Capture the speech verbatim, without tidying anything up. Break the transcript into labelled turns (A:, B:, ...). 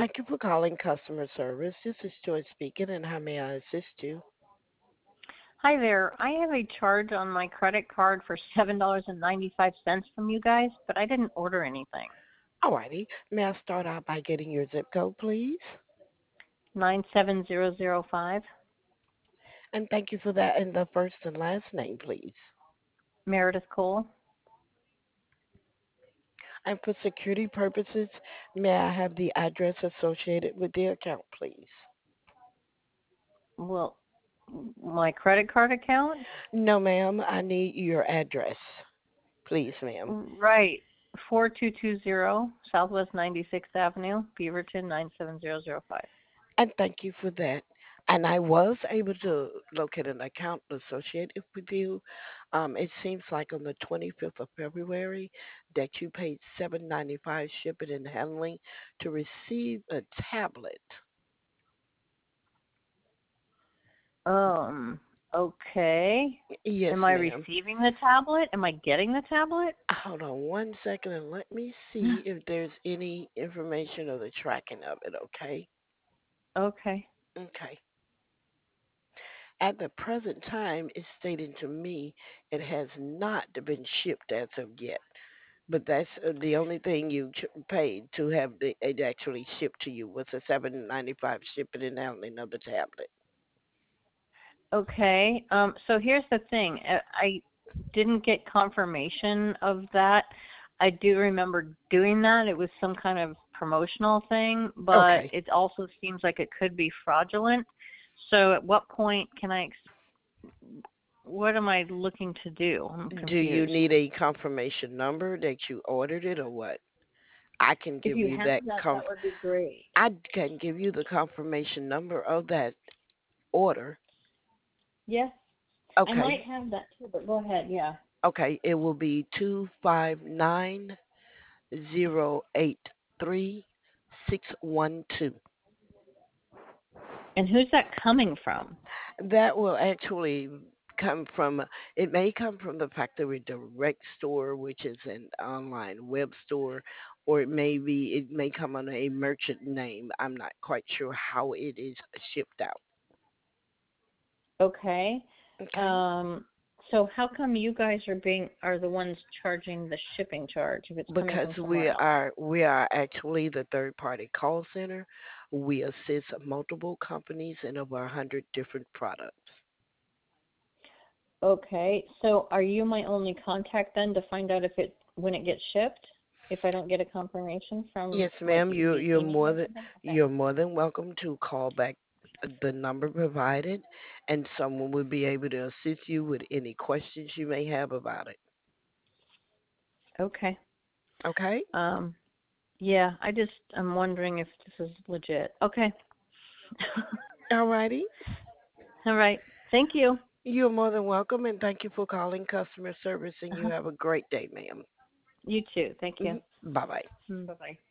A: Thank you for calling customer service. This is Joy speaking, and how may I assist you?
B: Hi there. I have a charge on my credit card for seven dollars and ninety-five cents from you guys, but I didn't order anything.
A: Alrighty. May I start out by getting your zip code, please?
B: nine seven zero zero five.
A: And thank you for that. And the first and last name, please.
B: Meredith Cole.
A: And for security purposes, may I have the address associated with the account, please?
B: Well, my credit card account?
A: No, ma'am. I need your address, please, ma'am.
B: Right. four two two zero Southwest ninety-sixth Avenue, Beaverton nine seven zero zero five.
A: And thank you for that. And I was able to locate an account associated with you. Um, it seems like on the twenty-fifth of February that you paid seven ninety-five shipping and handling to receive a tablet.
B: Um, okay.
A: Yes,
B: Am I
A: ma'am.
B: receiving the tablet? Am I getting the tablet?
A: Hold on one second and let me see if there's any information of the tracking of it, okay?
B: Okay.
A: Okay. At the present time, it's stating to me it has not been shipped as of yet. But that's uh, the only thing you ch- paid to have the, it actually shipped to you was a seven ninety five shipping and handling of the tablet.
B: Okay. Um, so here's the thing. Uh, I didn't get confirmation of that. I do remember doing that. It was some kind of promotional thing, but
A: Okay.
B: it also seems like it could be fraudulent. So at what point can I, ex- what am I looking to do? I'm
A: Do you
B: confused.
A: need a confirmation number that you ordered it or what? I can
B: If
A: give
B: you
A: you
B: have
A: that
B: that, that
A: conf-
B: would be great.
A: I can give you the confirmation number of that order.
B: Yes, I might
A: Okay.
B: have that too, but go ahead. Yeah.
A: Okay. It will be two five nine zero eight three six one two.
B: And who's that coming from?
A: That will actually come from, it may come from the factory direct store, which is an online web store, or it may be, it may come under a merchant name. I'm not quite sure how it is shipped out.
B: Okay.
A: Okay.
B: Um, so how come you guys are being are the ones charging the shipping charge if it's coming
A: Because
B: from somewhere
A: we
B: else?
A: are we are actually the third party call center. We assist multiple companies in over a hundred different products.
B: Okay. So are you my only contact then to find out if it when it gets shipped? If I don't get a confirmation from
A: Yes,
B: like
A: ma'am. You
B: via
A: you're
B: email
A: more
B: or
A: than
B: something? Okay.
A: you're more than welcome to call back the number provided, and someone will be able to assist you with any questions you may have about it.
B: Okay.
A: Okay?
B: Um, yeah, I just I'm wondering if this is legit. Okay.
A: Alrighty.
B: All right. Thank you.
A: You're more than welcome, and thank you for calling customer service. And you
B: Uh-huh.
A: have a great day, ma'am.
B: You too. Thank you.
A: Bye bye.
B: Bye bye.